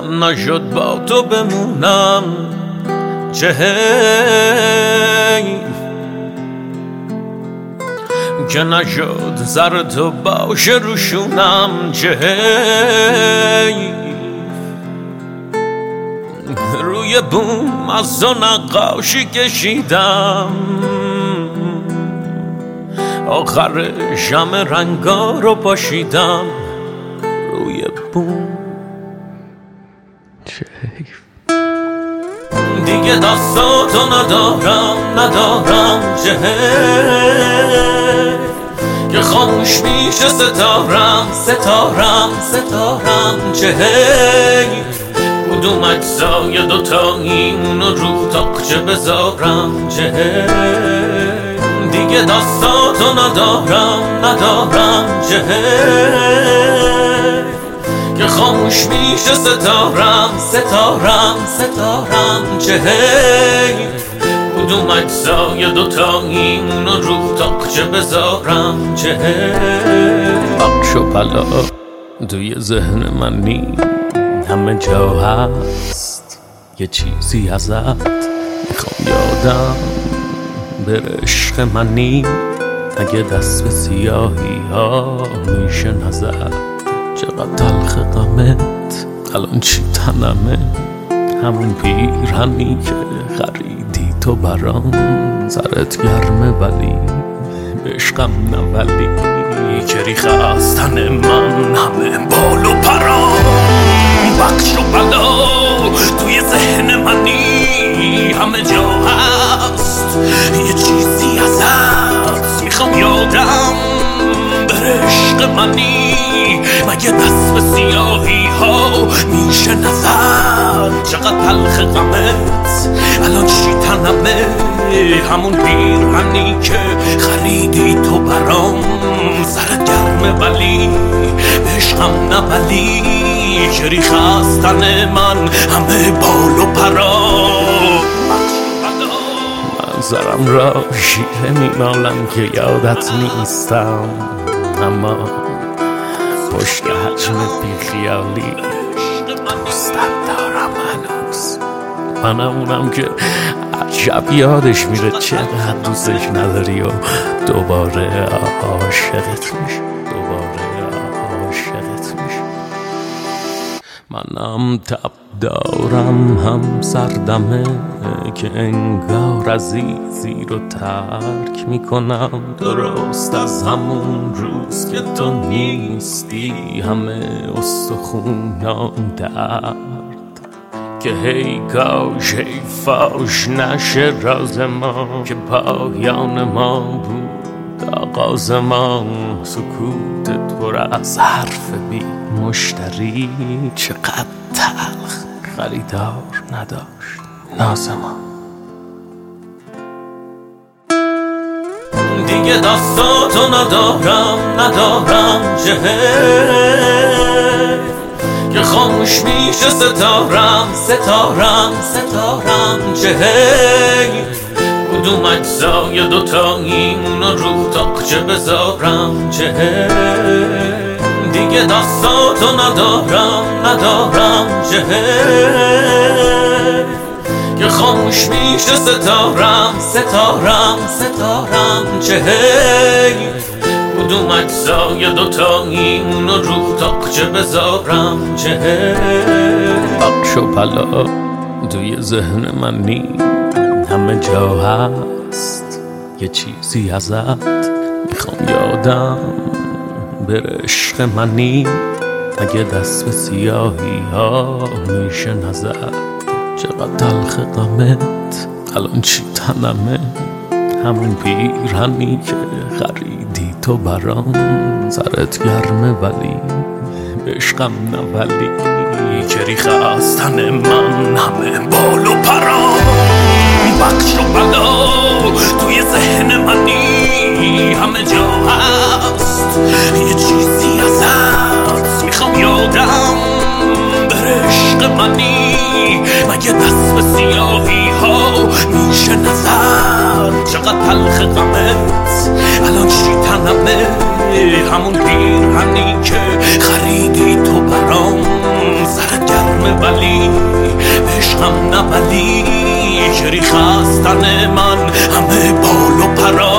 من نشد با تو بمونم چه حیف که نشد زر تو باشه روشونم چه حیف روی بوم از تو نقاشی کشیدم آخرش همه رنگا رو پاشیدم روی بوم چه حیف دیگه دستاتو ندارم چه حیف که خاموش میشه ستارم چه حیف کدوم اجزای دوتایی اونو رو تاقچه بذارم چه حیف دیگه دستاتو ندارم چه حیف که خاموش میشه ستارم چه حیف کدوم اجزای دوتایی اونو رو تاقچه بذارم چه حیف بخش و پلا توی ذهن من نی همه جا هست یه چیزی ازت میخوام یادم بره عشق منی اگه دست به سیاهی ها میشه نزد چقدر تلخ غمت الان چی تنمه همون پیرهنی که خریدی تو برام سرت گرمه ولی عشقم نه ولی که ریخه از تن من همه بال و پرام بخش و بلا توی ذهن منی همه جا هست یه چیزی ازت میخوام یادم بره عشق منی مگه دست به سیاهی ها میشه نظر چقدر تلخ غمت الان چی تنمه همون پیرهنی که خریدی تو برام سرت گرمه ولی عشقم نه ولی که ریخه از تن من همه بال و پرا من سرم را شیره میمالم که یادت نیستم اما پشت حجم بیخیالی دوستت دارم هنوز منم اونم که عجب یادش میره چقدر دوستش نداری و دوباره عاشقت میشه منم تب دارم هم سردمه که انگار عزیزی رو ترک میکنم درست از همون روز که تو نیستی همه استخونام درد که هی کاش هی فاش نشه راز ما که پایان ما بود آغاز ما سکوتت پر از حرف بی مشتری چقدر تلخ خریدار نداشت ناز ما دیگه دستاتو ندارم چه حیف که خاموش میشه ستارم چه حیف کدوم اجزای دوتایی اونو رو تاقچه بذارم چه حیف دیگه دستاتو ندارم چه حیف که خاموش میشه ستارم چه حیف کدوم اجزای دوتایی اونو رو تاقچه بذارم چه حیف بخش و پلا توی ذهن من نی همه جا هست یه چیزی ازت میخوام یادم بره عشق منی اگه دست به سیاهی ها میشه نزد چقدر تلخ غمت الان چی تنمه همون پیرهنی که خریدی تو برام سرت گرمه ولی عشقم نه ولی که ریخه از تن من همه بال و پرام بخش و بلا توی ذهن منی همه جا هست یه چیزی ازت میخوام یادم بره عشق منی مگه دست به سیاهی ها میشه نظر چقدر تلخ غمت الان چی تنمه همون پیرهنی که خریدی تو برام سرت گرم همه ولی عشقم نبلی چری خستن من همه بال و پرا